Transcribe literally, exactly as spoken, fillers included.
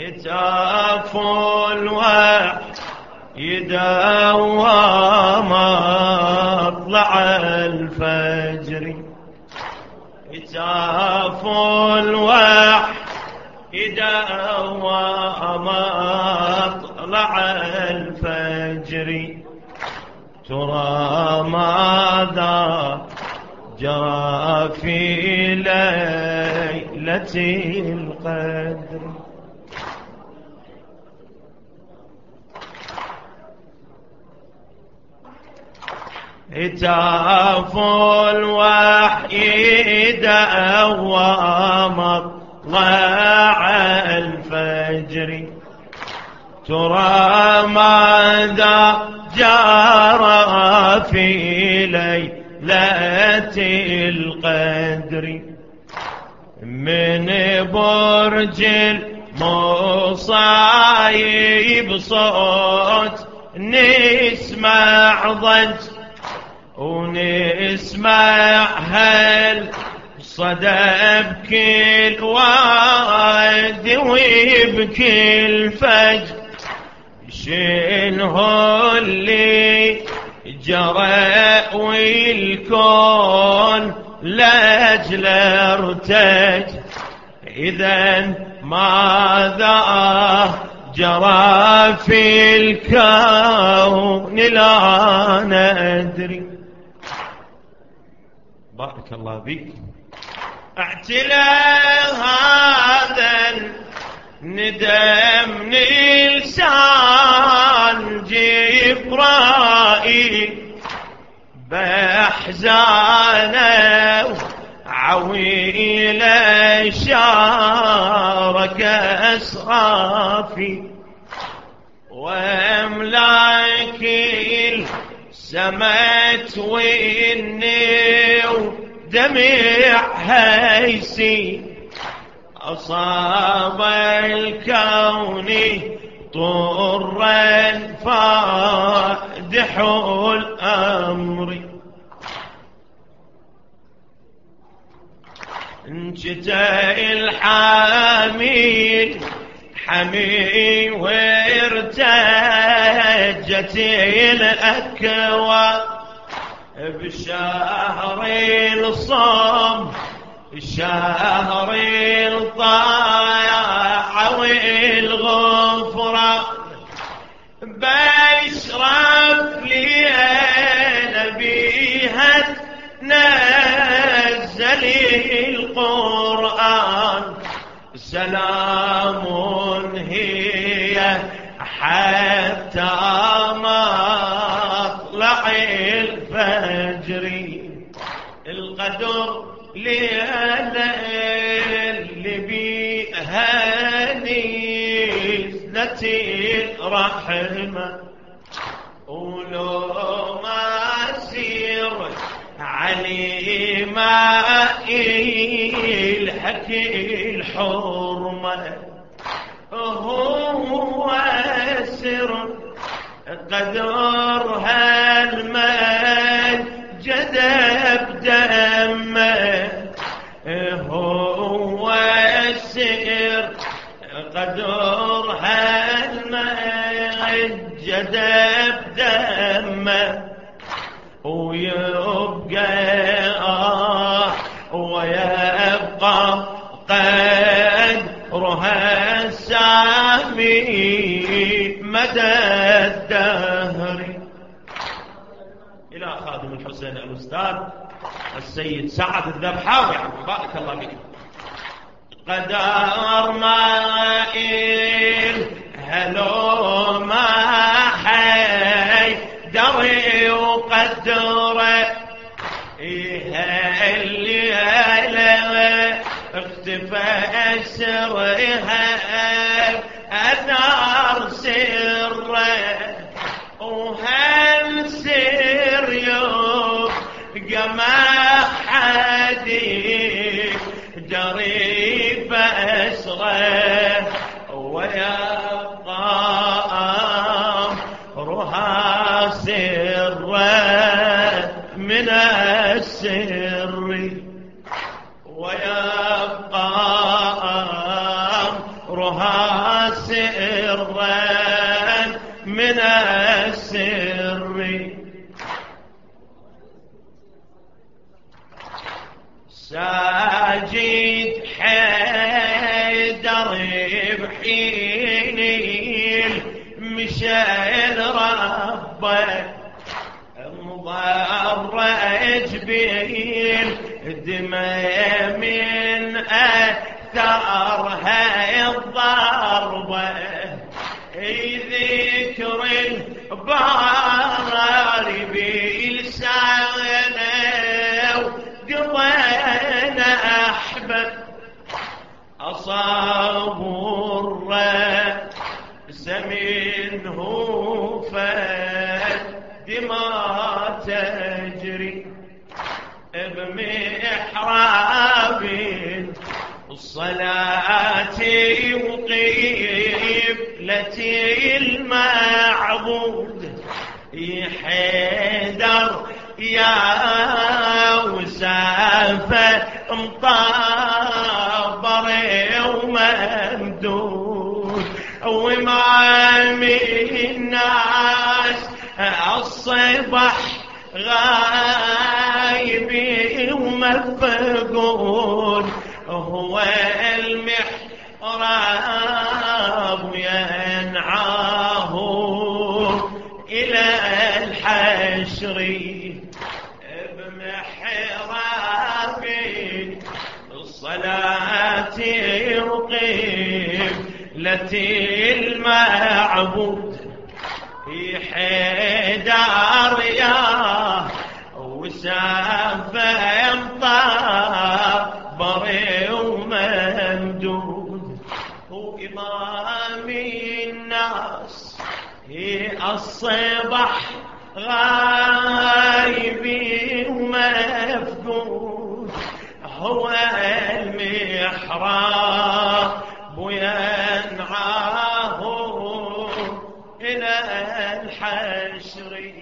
هتاف الوحي دوام اطلع الفجر، هتاف الوحي دوام اطلع الفجر، ترى ماذا جرى في ليلة القدر. هتاف الوحي دوام اطلع الفجر، ترى ماذا جرى في ليلة القدر، من برج المصايب صوت نسمع ضج، ونسمع هل صدى بكل واد وبكل فجر، شنه اللي جرى والكون لاجل ارتج، إذن ماذا جرى في الكون لا ندري. بارك الله بك. اعتلى هذا ندم نلسان جبرائيل، بأحزانه عويل شارك أسرافي، وأملاك السمات والنيو دمع هيسي، أصاب الكون طرا فادح الأمر، انشتاء الحامل حمي وارتجت الأكوى، بشهر الصوم الشهر الطاعة والغفران، بشرف لي نبيها نزل القرآن، سلام هي حتى مطلع الفجر، القدر اللي بيها نزلت الرحمة، ولو ما سير علي ماء الحكي الحرمة، هو سر قدر هالمال جذب دمه، هو السر قدر هالمال جذب دمه، ويبقى آه ويبقى قدرها السامي مدى الدهر. إلى خادم الحسين الأستاذ السيد سعد الذبحاوي، بارك الله بك. قدر مائل هلو ما حي دري وقدره، إيه اللي هلا اختفى سرها أثار سره، وهل سر يبقى ما حد جري بأسره، ويبقى أمرها سرا من السر، ويبقى أمرها سرا من السر ساجد حيدر بحين مشى ربه مضرج بين دمى من أثرها الضربة ذكر البار بلسانه وقضينا أحبب أصاب الرأس منه فدماء تجري بمحراب الصلاة وقبلة المعبود حيدر يا وسافة مطابر وممدود وإمام الناس الصبح غايب ومفقود هو المحراب ينعاه إلى الحشر بمحراب الصلاة وقبلة المعبود حيدر يا وسافة مطابر وممدود وإمام الناس الصبح غايب ومفقود هو المحراب ينعاه إلى الحشر